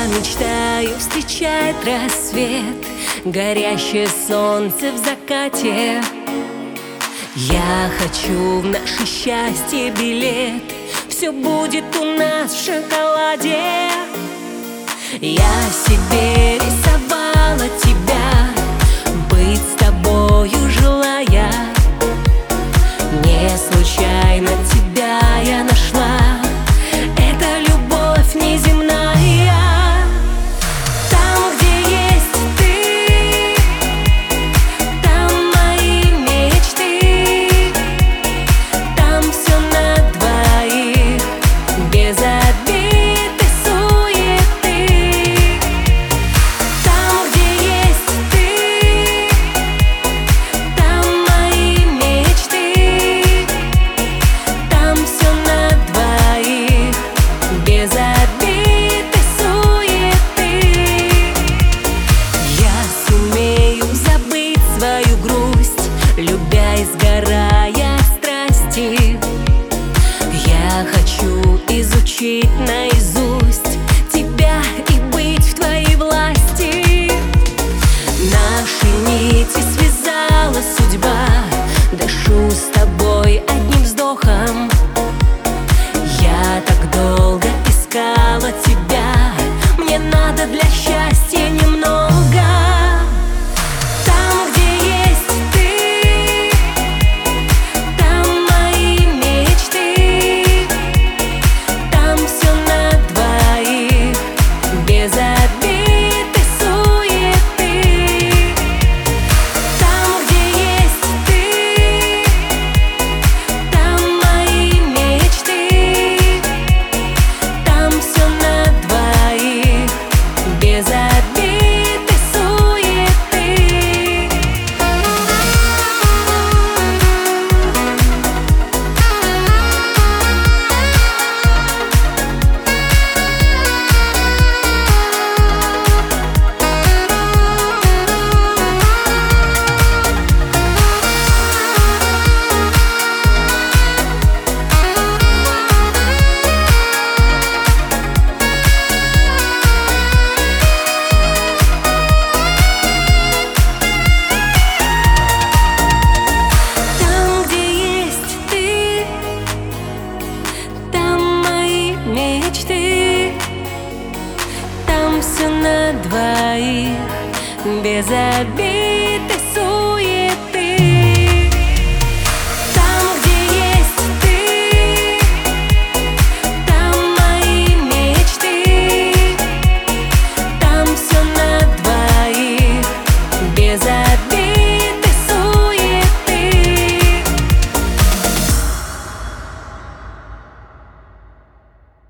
мечтаю встречать рассвет, горящее солнце в закате. Я хочу в наше счастье билет, все будет у нас в шоколаде. Я себе рисовала тебя, быть с тобою желая. Не случайно тебя я нашла, это любовь неземная. Там, где есть ты, там мои мечты, там все на двоих, без обид и суеты. Там, где есть ты, там мои мечты, там все на двоих, без обид и суеты. Я сумею забыть свою грусть, любя и сгорая от страсти. Я хочу изучить наизусть тебя и быть в твоей власти. Наши нити связала судьба, дышу с тобой одним вздохом. Я так долго искала тебя, мне надо для счастья немного. Там, где есть ты, там мои мечты, там все на двоих, без обид и суеты. Там, где есть ты, там мои мечты, там все на двоих, без обид и суеты. Там, где есть ты, там мои мечты, там все на двоих, без обид и